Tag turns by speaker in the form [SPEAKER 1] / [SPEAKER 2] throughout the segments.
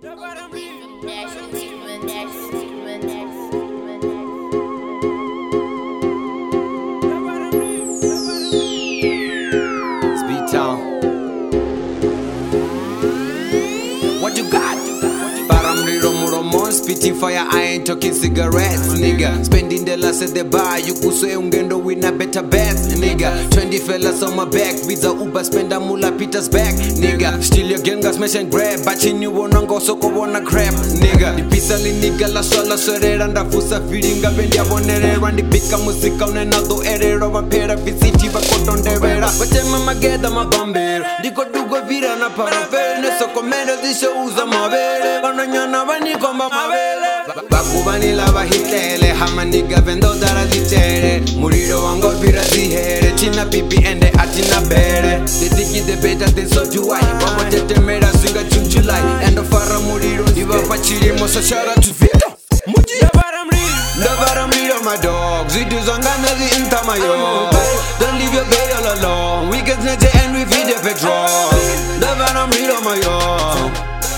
[SPEAKER 1] What you got? Spitting fire, I ain't talking cigarettes, nigga. Spending the last at the bar, you could say ungendo win a better bet, nigga. 20 fellas on my back, visa Uber, spend a mula Peter's back, nigga. Still your gang got smash and grab, but you wanna go so go wanna crap, nigga. The pizza nigga la sola sorera and fusa feeding up and ya bonere and the pick music on another area of a pair of visiti but on the vera. But mama get my bomber, the go do go vira na parafel, so commander the shows on my bed, banana vani comba. Bakubani lava hitlele hama nigga vendo dara ditere muriro wango vira zihere china pipi ende atina bere Dediki de beta de so juai Wama tete mera swinga chunchulai Endo fara muriro diva pachiri mosa shara to Vito Muji Davaram riro my dog Zidu zangana zi intamayo Don't leave your baby all alone We get neje and we feed the petrol Davaram riro my yo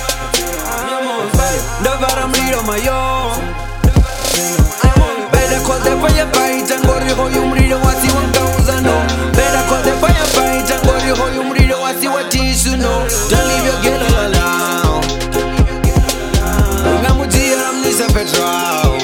[SPEAKER 1] Davaram riro my yo Better call the firefight and go to you muriro wasi 1000 no Better call the firefight and go to you muriro wasi what is you know Don't leave your girl all alone Ngamujia amnisa petrol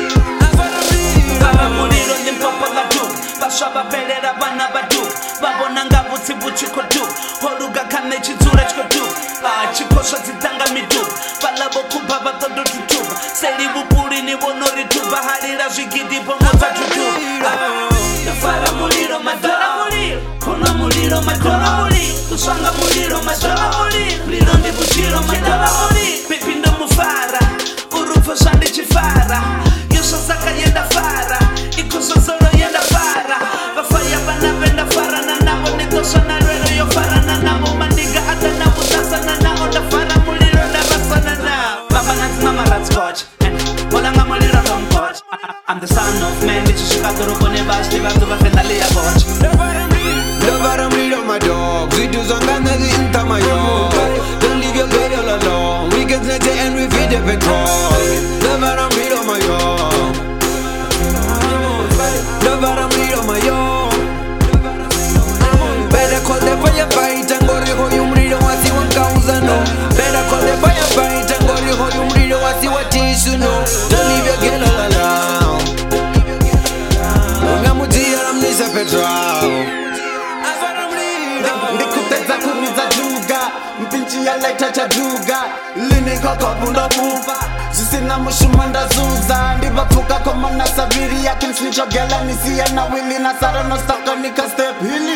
[SPEAKER 2] Baba muriro ni papa la du Bashaba belera bana badu Babona ngabuti buchiko du Horuga kane chitura chiko du Chikosha zitanga midu Balabo kubaba todo tutu Seli bupuri ni bonori tu Bahari la zhigidi pomoza tutu Nafara muliro madara muliro Kona muliro madara muliro Kusanga muliro madara muliro Muliro ndi buchiro madara muliro Pipi ndo mufara Urufa shandi chifara Yosha saka yenda fara Ikoso zoro yenda fara Bafaya bana benda fara Na nabo nitosha na rero yo fara Na nabo mandiga ata nabo tasa na nabo da fara muliro da basana na Baba nanti mama rat scotch Molanga muliro don't coach I'm the son of man Bichi shikato rupo ne bash Liva tuba fenda liya coach
[SPEAKER 1] Davaram riro my dog Zidu zangana zi intamayo Don't leave your baby all alone We get neje and we feed the petrol Davaram riro my yo Davaram riro my yo Better call the firefight and go to you muriro wasi 1000 no Better call the firefight and go to you muriro wasi what is you know Don't leave your girl all alone Ngamujia amnisa petrol Ndikuteza kumiza juga Mpinchi ya laita cha juga Lini koko bunda buva Jisina mushuma ndazuza Ndibapuka koma na sabiri ya kinsnicho gela Nisiya na wili na sara no staka nika step hili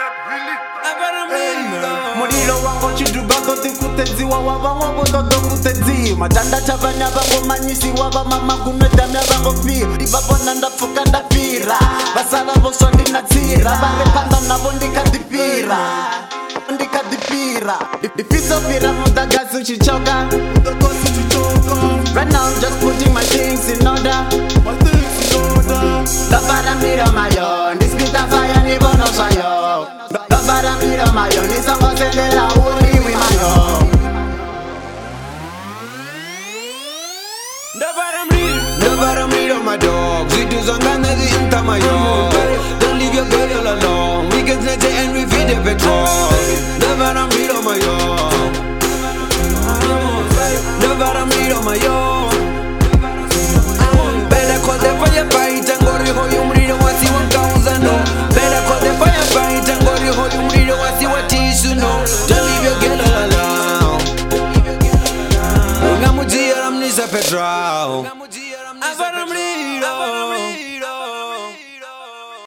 [SPEAKER 1] Muriro wango chiduga kote kutezi Wawa wango dodo kutezi Majanda chabanya wango manyisi Wawa mama kumedamya wango pia Ibapo nanda fuka ndapira Basara voso ndina tira Bale panda na bondika dipira Ndika dipira Difiso pira mudagasu chichoka Right now I'm just putting my things in order Davaram riro mayo Ndispita fire ni bono sayo Davaram riro mayo Nisongo sendera uri wi mayo Davaram riro my dog Zidu zangana zi intamayo Don't leave your girl all alone We get neje and we feed the petrol Davaram riro mayo Davaram riro mayo Better call the firefight and go to you muriro wasi 1000 no Better call the firefight and go to you muriro wasi what is you know Don't leave your girl all alone Ngamujia amnisa petrol Davaram riro